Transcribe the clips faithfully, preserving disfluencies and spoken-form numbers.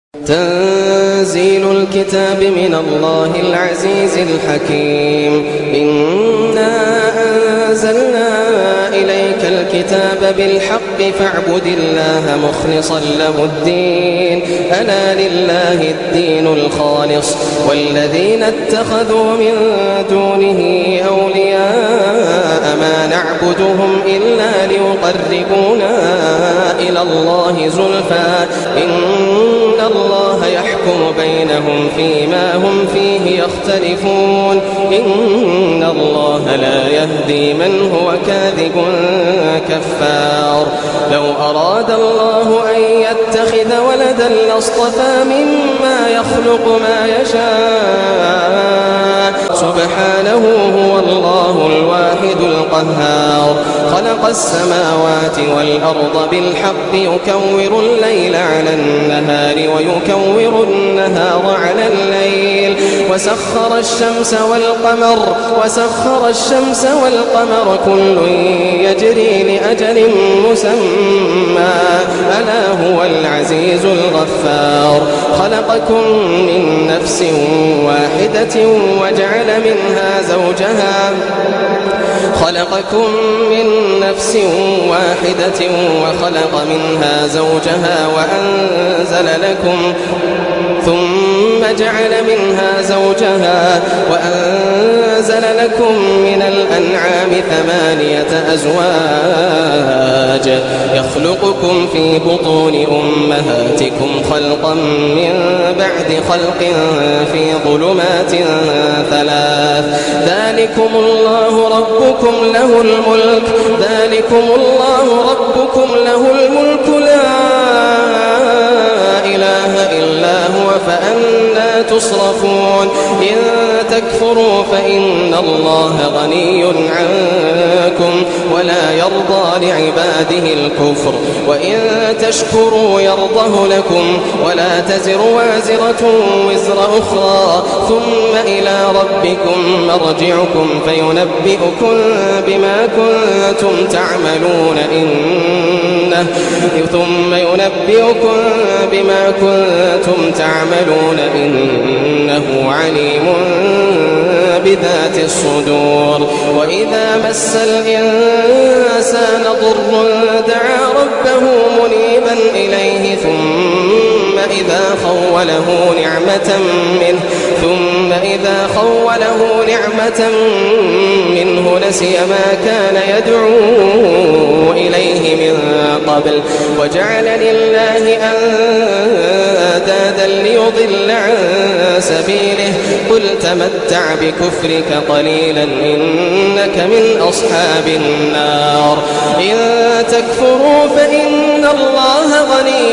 تنزيل الكتاب من الله العزيز الحكيم. إنا أنزلنا إليك الكتاب بالحق فاعبد الله مخلصا له الدين ألا لله الدين الخالص والذين اتخذوا من دونه أولياء ما نعبدهم إلا ليقربونا إلى الله زلفى إن الله يحكم بينهم فيما هم فيه يختلفون إن الله لا يهدي من هو كاذب كفار. لو أراد الله أن يتخذ ولدا لاصطفى مما يخلق ما يشاء سبحانه هو الله الواحد القهار. خلق السماوات والأرض بالحق يكور الليل على النهار ويكور النهار على الليل وسخر الشمس والقمر وسخر الشمس والقمر كل يجري لأجل مسمى ألا هو العزيز الغفار. خلقكم من نفس واحدة وجعل منها زوجها خلقكم من نفس واحدة وخلق منها زوجها وأنزل لكم ثم جعل منها زوجها وأنزل لكم من الأنعام ثمانية أزواج يخلقكم في بطون أمهاتكم خلقا من بعد خلق في ظلمات ثلاث ذلكم الله ربكم له الملك ذلكم الله ربكم له الملك لا إله إلا هو فأنى تصرفون. إن تكفروا فإن الله غني عنكم ولا يرضى لعباده الكفر وإن تشكروا يرضه لكم ولا تزر وازرة وزر أخرى ثم إلى ربكم مرجعكم فينبئكم بما كنتم تعملون إنه ثم ينبئكم بما كنتم تعملون إنه عليم بذات الصدور. وإذا مس الإنسان ضر دعا ربه منيبا إليه ثم إذا خوله نعمة منه ثم إذا خوله نعمة منه نسي ما كان يدعو إليه من قبل وجعل لله أندادا ليضل عن سبيله قل تمتع بكفرك قليلا إنك من أصحاب النار. إن تكفروا فإن الله غني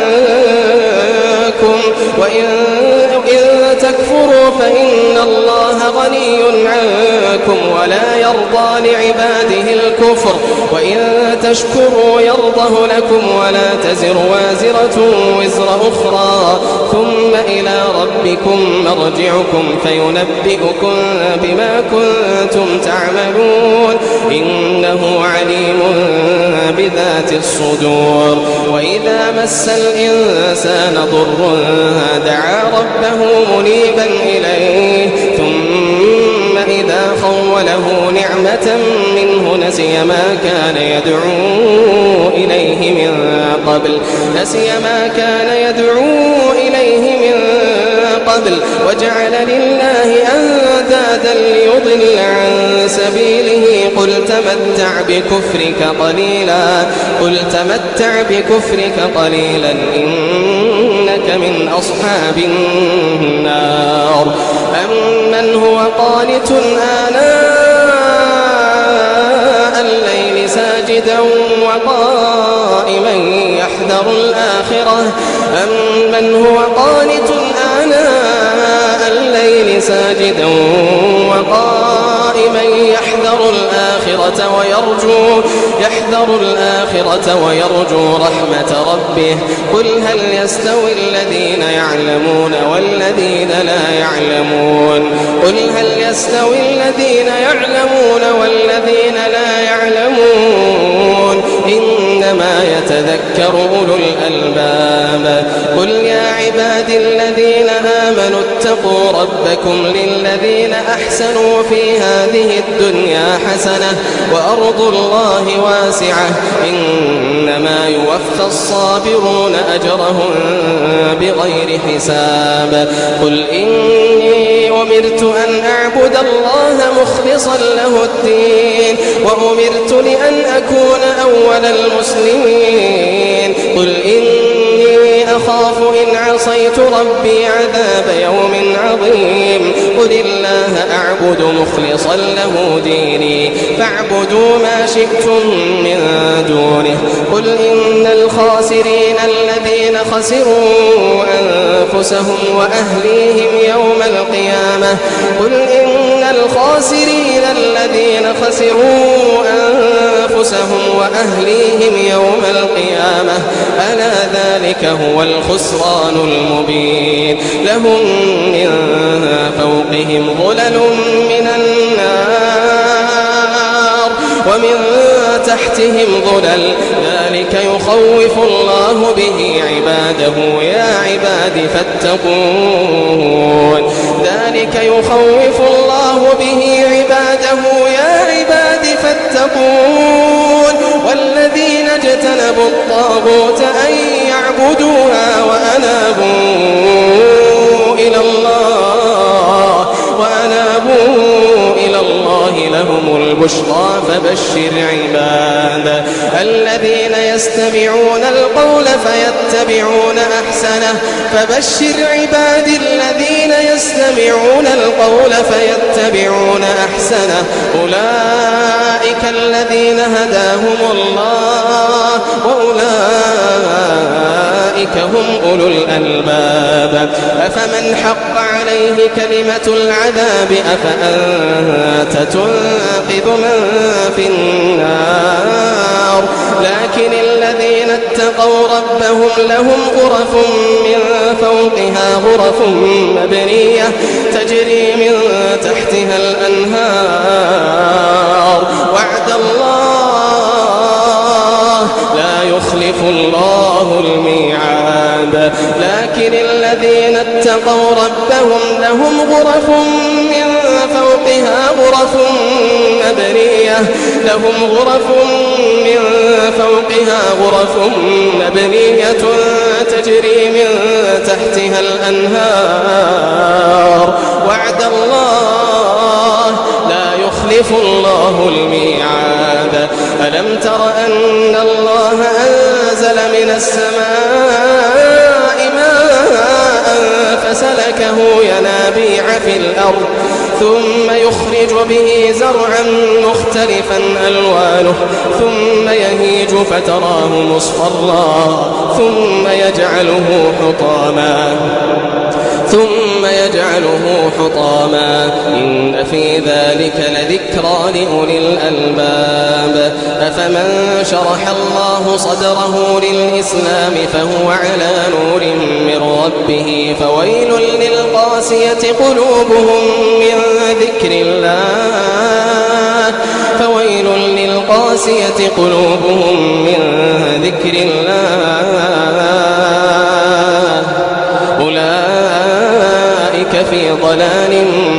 عنكم وإن تكفروا فإن الله غني عنكم ولا يرضى لعباده الكفر وإن تشكروا يرضه لكم ولا تزر وازرة وزر أخرى ثم إلى ربكم مرجعكم فينبئكم بما كنتم تعملون إنه عليم بذات الصدور. وإذا مس الإنسان ضر دعا ربه منيبا إليه ثم إذا خوله نعمة منه نسي ما كان يدعو إليه من قبل نسي ما كان يدعو إليه من قبل وجعل لله أندادا ليضل عن سبيله قل تمتع بكفرك قليلا قل تمتع بكفرك قليلا إنك من أصحاب النار. أمن هو قانت آناء الليل ساجدا وقائما يحذر الآخرة أمن هو قانت آناء الليل ساجدا وقائما يحذر الآخرة ويرجو يحذر الآخرة ويرجو رحمة ربه قل هل يستوي الذين يعلمون والذين لا يعلمون قل هل يستوي الذين يعلمون والذين لا يعلمون إنما يتذكر أولو الألباب. قل يا عبادي الذين آمنوا اتقوا ربكم للذين أحسنوا في هذه الدنيا حسنة وأرض الله واسعة إنما يوفى الصابرون أجرهم بغير حساب قل إني أمرت أن أعبد الله مخلصا له الدين وأمرت لأن أكون أول المسلمين قل إني أخاف إن عصيت ربي عذاب يوم عظيم قل الله أعبد مخلصا له ديني فاعبدوا ما شئتم من دونه قل إن الخاسرين الذين خسروا أنفسهم وأهليهم يوم القيامة قل إن الخاسرين الذين خسروا أنفسهم وأهليهم يوم القيامة ألا ذلك هو الخسران المبين لهم من فوقهم ظلل من النار ومن تحتهم ظلل ذلك يخوف الله به عباده يا عباد فاتقون ذلك يخوف الله به عباده يا عباد فاتقون والذين اجتنبوا الطاغوت أن يعبدوها وأنابوا إلى الله وأنابوا إلى الله لهم البشرى فبشر عباد الذين يستمعون القول فيتبعون أحسنه فبشر عباد الذين يستمعون القول فيتبعون أحسنه أولئك الذين هداهم الله وأولئك هم أولو الألباب أفمن حق عليه كلمة العذاب أفأنت تنقذ من في النار لكن الذين اتقوا ربهم لهم غرف من فوقها غرف مبنية تجري من تحتها الأنهار وعد الله لا يخلف الله الميعاد لكن الذين اتقوا ربهم لهم غرف من فوقها غرف مبنية لهم غرف من فوقها غرف مبنية تجري من تحتها الأنهار وعد الله لا يخلف الله الميعاد ألم تر أن الله أنزل من السماء ماء فسلكه ينابيع في الأرض ثم يخرج به زرعا مختلفا ألوانه ثم يهيج فتراه مصفرا ثم يجعله حطاما ثم يجعله حطاما إن في ذلك لذكرى لأولي الألباب أفمن شرح الله صدره للإسلام فهو على نور من ربه فويل للقاسية قلوبهم من ذكر الله فويل للقاسية قلوبهم من ذكر الله أولئك في ضلال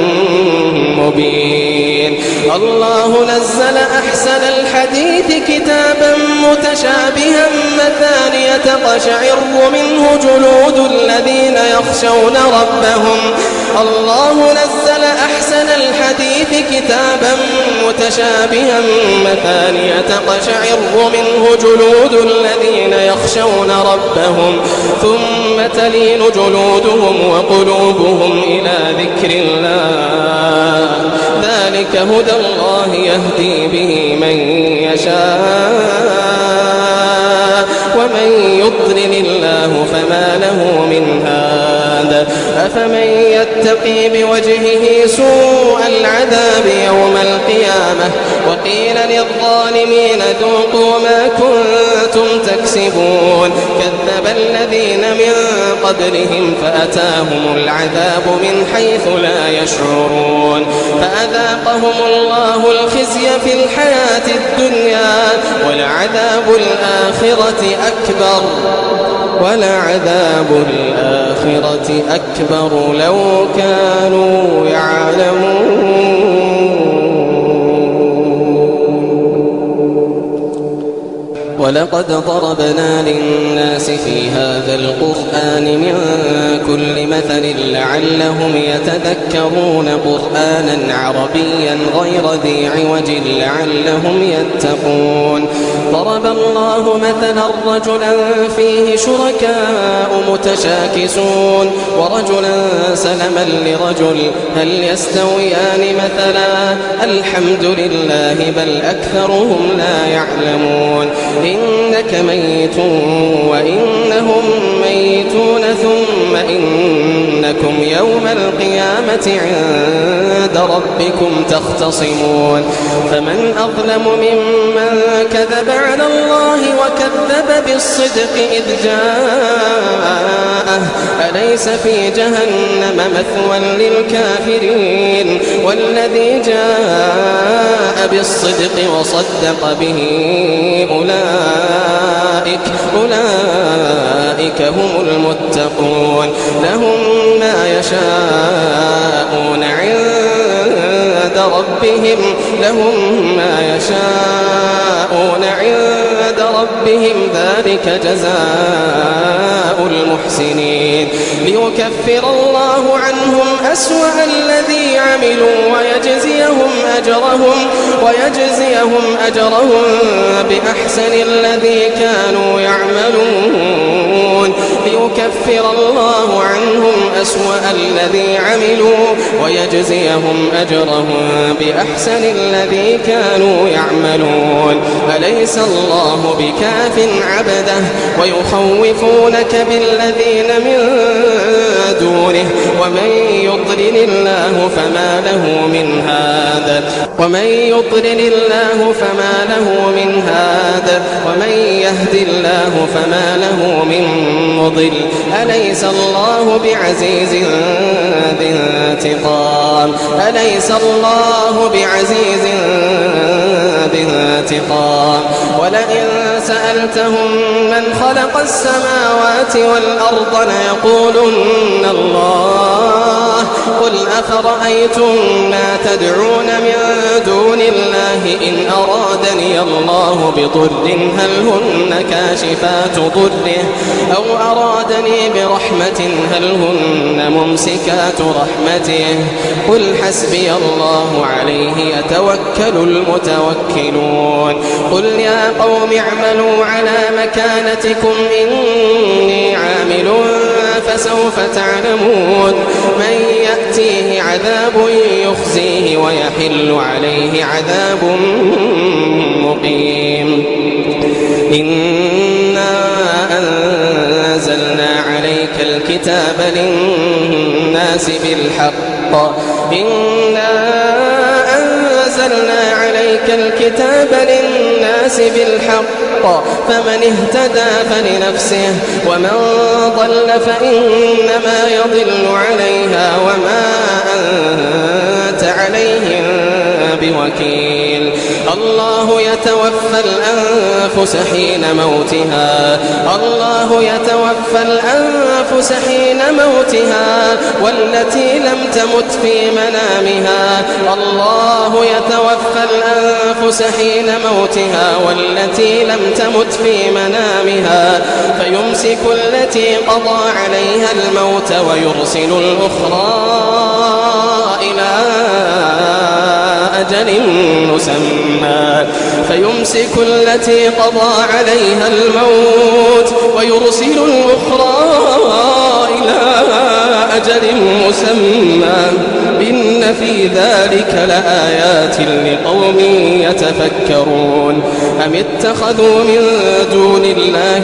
مبين الله نزل أحسن الحديث كتابا متشابها مثانية تقشعر منه جلود الذين يخشون ربهم الله نزل أحسن الحديث كتابا متشابها مثانية تقشعر منه جلود الذين يخشون ربهم ثم تلين جلودهم وقلوبهم إلى ذكر الله ذلك هدى الله يهدي به من يشاء ومن يضلل الله فما له من هاد أفمن يتقي بوجهه سوء العذاب يوم القيامة وقيل للظالمين ذوقوا ما كنتم تكسبون كذب الذين من قبلهم فأتاهم العذاب من حيث لا يشعرون فأذاقهم الله الخزي في الحياة الدنيا ولعذاب الآخرة أكبر ولعذاب الآخرة الآخرة أكبر لو كانوا يعلمون. ولقد ضربنا للناس في هذا القرآن من كل مثل لعلهم يتذكرون قرآنا عربيا غير ذي عوج لعلهم يتقون. ضرب الله مثلا رجلا فيه شركاء متشاكسون ورجلا سلما لرجل هل يستويان مثلا الحمد لله بل أكثرهم لا يعلمون. إنك ميت وإنهم ميتون ثم إنكم يوم القيامة عند ربكم تختصمون. فمن أظلم ممن كذب على الله وكذب بالصدق إذ جاءه أليس في جهنم مثوى للكافرين والذي جاء بالصدق وصدق به أولئك أولئك هم المتقون. لهم ما يشاءون عند ربهم لهم ما يشاءون عند ربهم ذلك جزاء المحسنين ليكفر الله عنهم أسوأ الذي عملوا ويجزيهم أجرهم ويجزيهم أجرهم بأحسن الذي كانوا يعملون. ليكفر الله عنهم أسوأ الذي عملوا ويجزيهم أجرهم بأحسن الذي كانوا يعملون. أليس الله بكاف عبده ويخوفونك بالذين من دونه ومن يضلل الله فما له من هاد ومن يضلل الله فما له من هاد ومن يهد الله فما له من مضل. أليس الله بعزيز ذي انتقام أليس الله بعزيز ذي انتقام. ولئن سألتهم من خلق السماوات والأرض ليقولن الله قل أفرأيتم ما تدعون من دون الله إن أرادني الله بضر هل هن كاشفات ضره أو أرادني برحمة هل هن ممسكات رحمته قل حسبي الله عليه يتوكل المتوكلون. قل يا قوم اعملوا على مكانتكم إني عامل فسوف تعلمون من يأتيه عذاب يخزيه ويحل عليه عذاب مقيم. إنا أنزلنا عليك الكتاب للناس بالحق إنا أنزلنا عليك الكتاب للناس بالحق فمن اهتدى فلنفسه ومن ضل فإنما يضل عليها وما أنت عليهم بوكيل. الله يتوفى الأنفس حين موتها الله يتوفى الأنفس حين موتها والتي لم تمت في منامها الله يتوفى الأنفس حين موتها والتي لم تمت في منامها فيمسك التي قضى عليها الموت ويرسل الأخرى إلى أجل مسمى فيمسك التي قضى عليها الموت ويرسل الأخرى إلى أجل مسمى إن في ذلك لآيات لقوم يتفكرون. أم اتخذوا من دون الله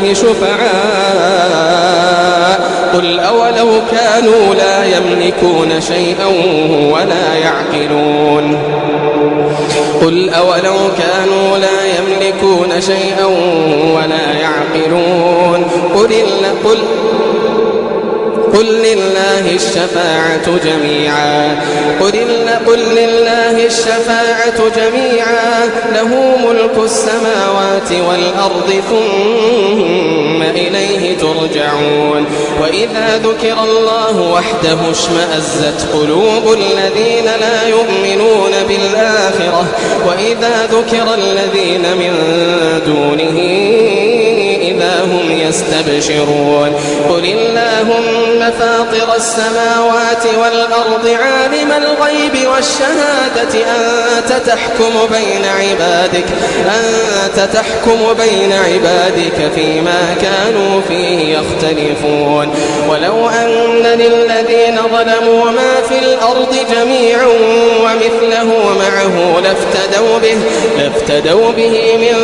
شفعاء قل أولو كانوا لا يملكون شيئا ولا يعقلون قل أولو كانوا لا يملكون شيئا ولا يعقلون قل, قل قل لله الشفاعة جميعا قل لله الشفاعة جميعا له ملك السماوات والأرض ثم إليه ترجعون وإذا ذكر الله وحده اشمأزت قلوب الذين لا يؤمنون بالآخرة وإذا ذكر الذين من دونه إذا هم يستبشرون قل اللهم فاطر السماوات والأرض عالم الغيب والشهادة أنت تحكم بين عبادك أنت تحكم بين عبادك فيما كانوا فيه يختلفون ولو أن للذين ظلموا ما في الأرض جميعا ومثله معه لافتدوا به لافتدوا به من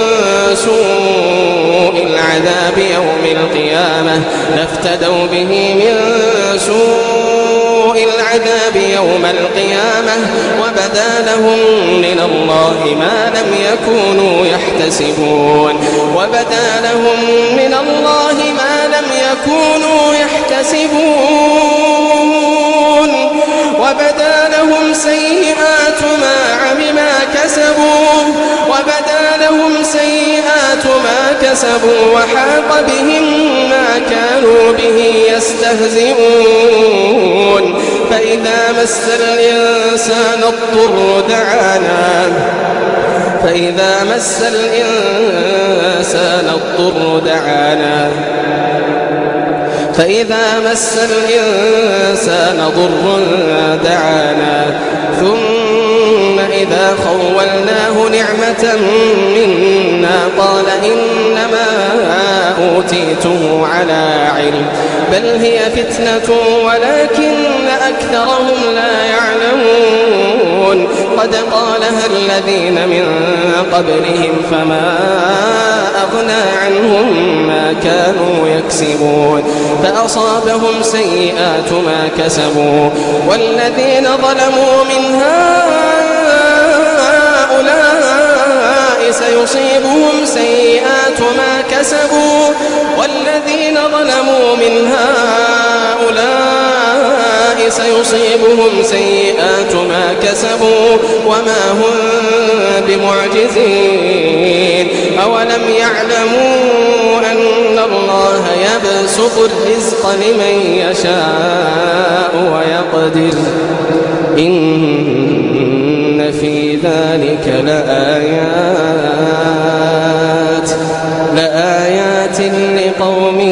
سوء العذاب يوم القيامة لافتدوا به من سوء العذاب يوم القيامة وبدا لهم من الله ما لم يكونوا يحتسبون وبدا لهم من الله ما لم يكونوا يحتسبون وبدا لهم سيئات ما عمما كسبوا وبدا لهم سيئات ما كسبوا وحاق بهم ما كانوا به يستهزئون فإذا مس الإنسان الضر دعانا فإذا مس الإنسان الضر دعانا فإذا مس الإنسان ضر دعانا ثم إذا خولناه نعمة منا قال إنما أوتيته على علم بل هي فتنة ولكن أكثرهم لا يعلمون قد قالها الذين من قبلهم فما أغنى عنهم ما كانوا يكسبون فأصابهم سيئات ما كسبوا والذين ظلموا من هؤلاء سيصيبهم سيئات ما كسبوا والذين ظلموا من هؤلاء سيصيبهم سيئات ما كسبوا وما هم بمعجزين أولم يعلموا أن الله يبسط الرزق لمن يشاء ويقدر إن في ذلك لآيات لآيات لقوم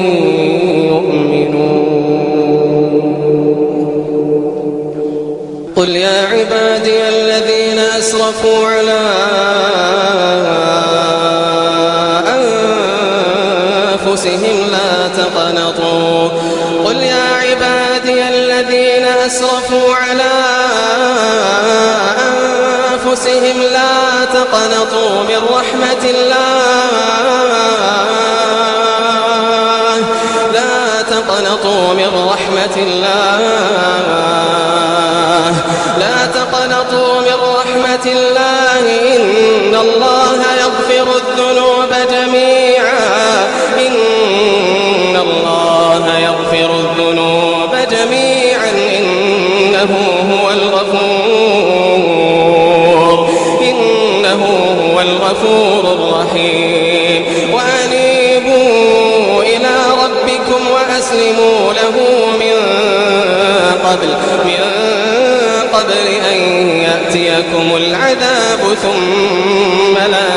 قل يا عبادي الذين أسرفوا على أنفسهم لا تقنطوا قل يا عبادي الذين أسرفوا على أنفسهم لا تقنطوا من رحمة الله لا تقنطوا من رحمة الله لا تقنطوا من رحمة الله إن الله يغفر الذنوب جميعا إن الله يغفر الذنوب جميعا إنه هو الغفور إنه هو الغفور الرحيم وأنيبوا إلى ربكم وأسلموا له من قبل من قبل أن يأتيكم العذاب ثم لا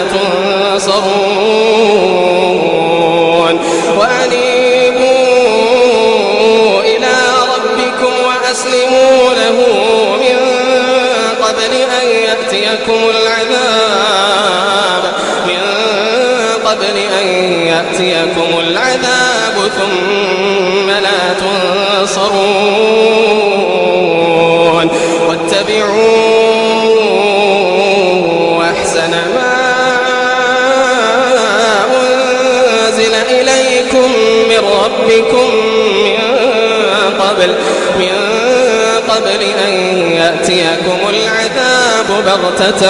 تنصرون وأنيبوا إلى ربكم وأسلموا له من قبل أن يأتيكم العذاب من قبل أن يأتيكم العذاب ثم لا تنصرون واتبعوا أحسن ما أنزل إليكم من ربكم من قبل من قبل أن يأتيكم العذاب بغتة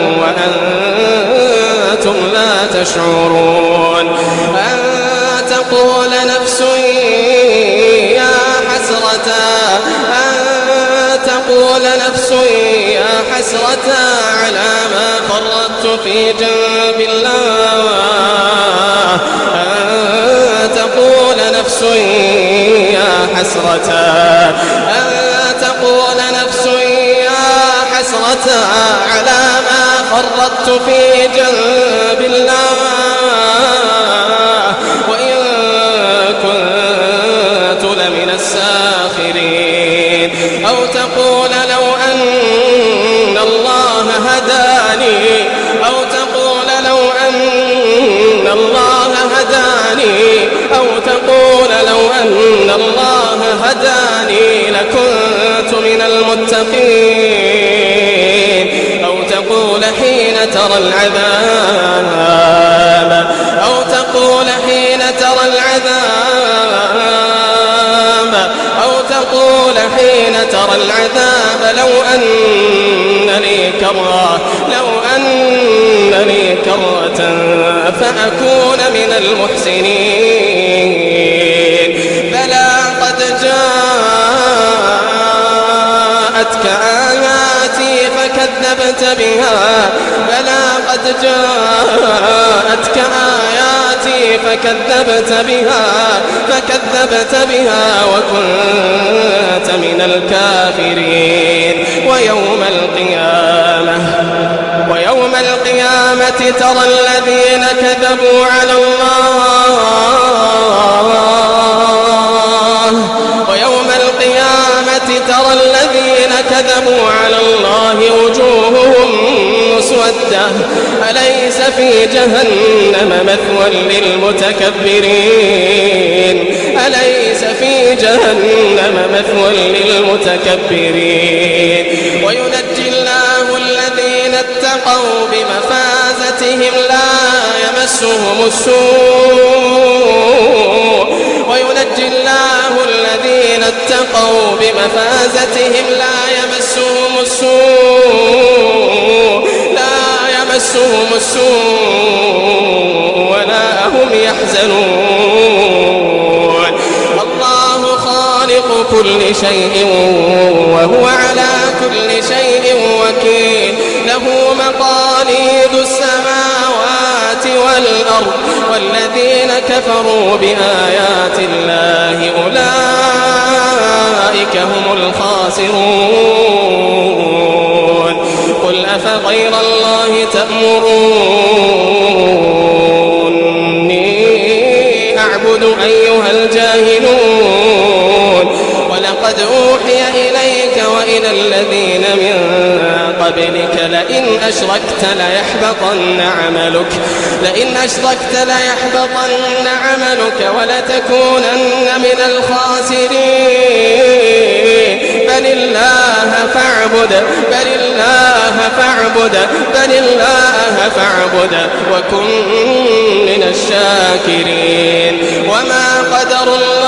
وأنتم لا تشعرون أن تقول نفس يا حسرة أن تقول نفس يا حسرة على ما فرطت في جنب الله أن تقول نفس يا حسرة أن تقول نفس يا حسرة على ما فرطت في جنب الله وإن كنت لمن الساخرين أو تقول لو أن الله هداني أو تقول لو أن الله هداني أو تقول لو أن الله هداني لكنت من المتقين أو تقول حين ترى العذاب أو تقول حين ترى العذاب أو تقول حين ترى العذاب لو أن لي كرة لو أن لي كرة فأكون من المحسنين بلى قد جاءتك آياتي فكذبت بها بلى قد جاءتك آياتي فكذبت بها فكذبت بها وكنت من الكافرين ويوم القيامة ويوم القيامة ترى الذين كذبوا على الله ويوم القيامة ترى الذين كذبوا على الله وجوههم مسودة أليس في جهنم مثوى للمتكبرين أليس في جهنم مثوى للمتكبرين وينجي الله الذين اتقوا بمفازتهم لا يمسهم السوء وينجي الله الذين اتقوا بمفازتهم لا يمسهم السوء لا يمسهم السوء ولا هم يحزنون الله خالق كل شيء وهو على كل شيء وكيل له مقاليد السماوات والأرض والذين كفروا بآيات الله أولئك هم الخاسرون قل أفغير الله تأمروني أعبد أيها الجاهلون ولقد أوحي إليك وإلى الذين من قبلك لئن أشركت ليحبطن عملك لئن أشركت ليحبطن عملك ولتكونن من الخاسرين بل الله فاعبد بل الله فاعبد بل الله فاعبد وكن من الشاكرين وما قدر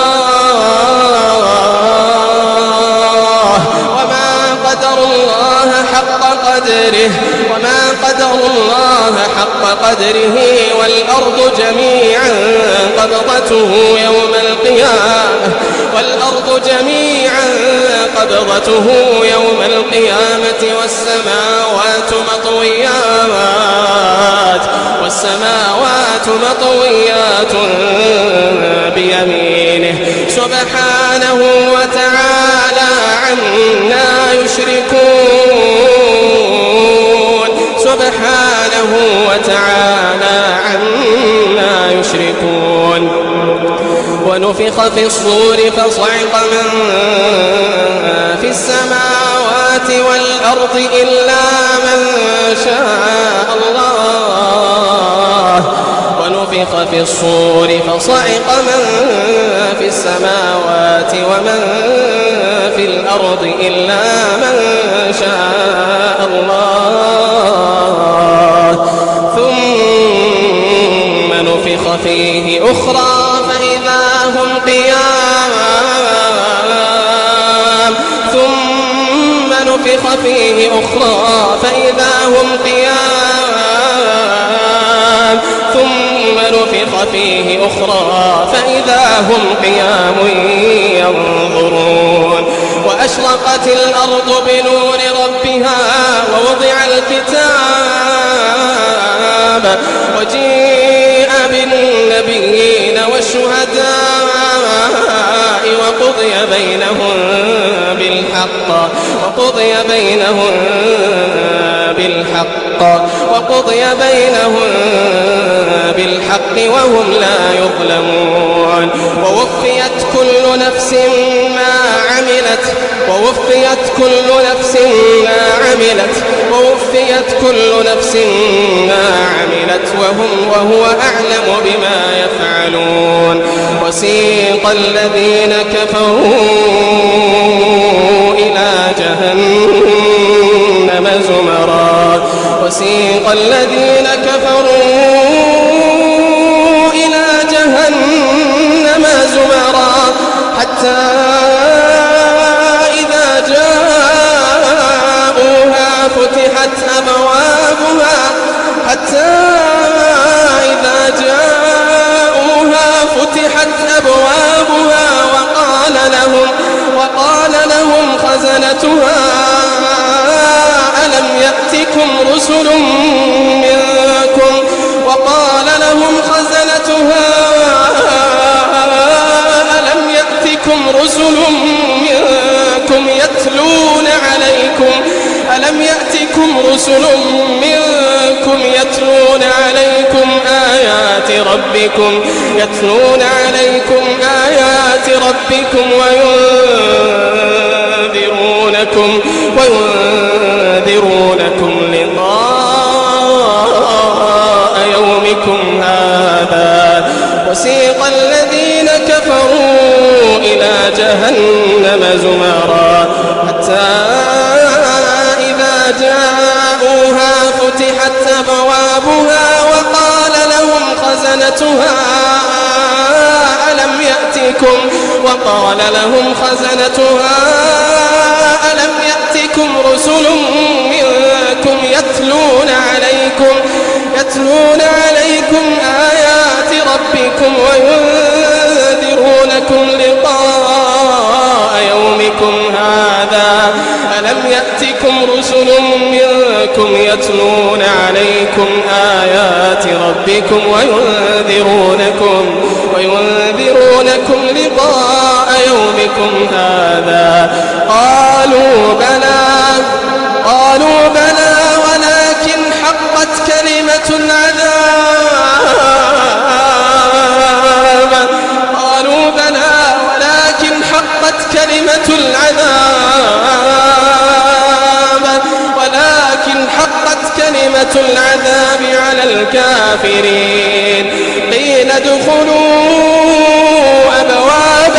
الله وما قدر الله حق قدره وما قدر الله حق قدره والأرض جميعا قبضته يوم القيامة والأرض جميعا قبضته يوم القيامة والسماوات مطويات والسماوات مطويات بيمينه سبحانه وتعالى عما يشركون سبحانه وتعالى عما يشركون ونفخ في الصور فصعق من في السماوات والأرض إلا من شاء الله ونفخ في الصور فصعق من في السماوات ومن في الأرض إلا من شاء الله ثم نفخ فيه أخرى فإذا هم قيام ثم نفخ فيه أخرى فإذا هم قيام ثم نفخ فيه أخرى فإذا هم قيام ينظرون وأشرقت الأرض بنور ربها ووضع الكتاب وجيء بالنبيين والشهداء وقضي بينهم بالحق وقضي بينهم بالحق وقضي بينهم بالحق وهم لا يظلمون ووفيت كل نفس ما عملت ووفيت كل نفس ما عملت ووفيت كل نفس ما عملت وهم وهو أعلم بما يفعلون وسيق الذين كفروا إلى جهنم زمرا وسيق الذين كفروا إلى جهنم زمرا حتى إذا جاءوها فتحت أبوابها حتى إذا جاءوها فتحت أبوابها وقال لهم وقال لهم خزنتها ألم يأتكم رسل منكم وقال لهم خزنتها ألم يأتكم رسل منكم يتلون عليكم ألم يأتكم رسل منكم يتلون عليكم آيات ربكم يتلون عليكم آيات ربكم وينذرونكم وينذرونكم لقاء يومكم هذا وسيق الذين كفروا إلى جهنم زمرا حتى إذا جاءوها فتحت أبوابها وقال لهم خزنتها ألم يأتكم وقال لهم خزنتها ألم يأتكم رسل منكم يتلون عليكم يتلون عليكم آيات ربكم وينذرونكم لقاء يومكم هذا ألم يأتكم رسل منكم يتلون عليكم آيات ربكم وينذرونكم وينذرونكم لقاء يومكم هذا قالوا بلى قالوا بلى ولكن حقت كلمة العذاب قالوا بلى ولكن حقت كلمة العذاب ولكن حقت كلمة العذاب على الكافرين قيل ادخلوا أبواب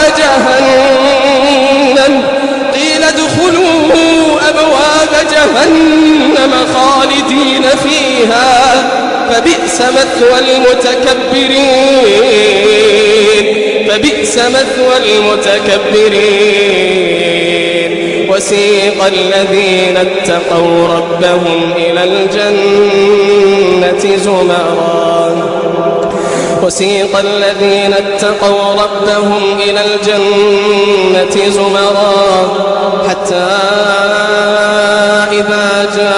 جهنم قيل ادخلوا أبواب جهنم خالدين فيها فبئس مثوى المتكبرين فبئس مثوى المتكبرين وسيق الذين اتقوا ربهم إلى الجنة زمرا وسيق الذين اتقوا ربهم إلى الجنة زمرا حتى إذا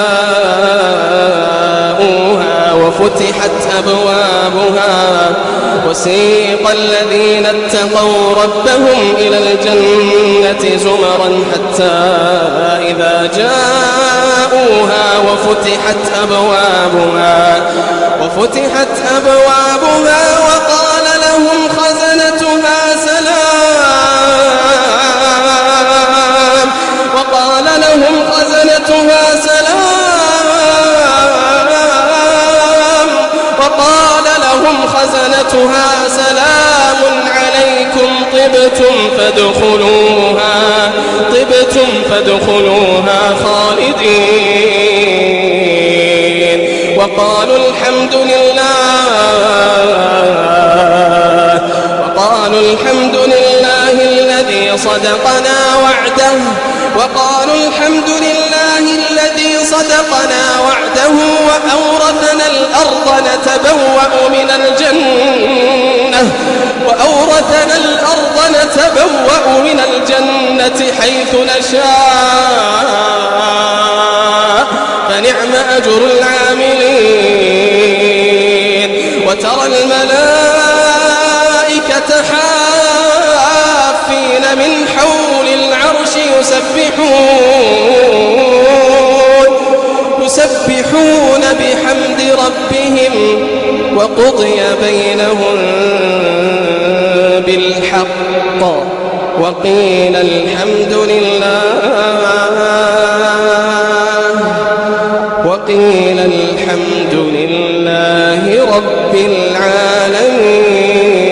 جاءوها وفتحت أبوابها وسيق الذين اتقوا ربهم إلى الجنة زمرا حتى إذا جاءوها وفتحت أبوابها وفتحت أبوابها وقال لهم خزنتها سلام وقال لهم خزنتها سلام وقال لهم خزنتها سلام عليكم طبتم فادخلوها طبتم فادخلوها خالدين وقالوا الحمد لله وقالوا الحمد لله الذي صدقنا وعده وقالوا الحمد لله الذي صدقنا وعده وأورثنا الأرض نتبوأ من الجنة وأورثنا الأرض نتبوأ من الجنة حيث نشاء فنعم أجر العاملين وترى الملائكة حافين من حول العرش يسبحون يسبحون بحمد ربهم وقضي بينهم بالحق وقيل الحمد لله وقيل الحمد لله رب العالمين.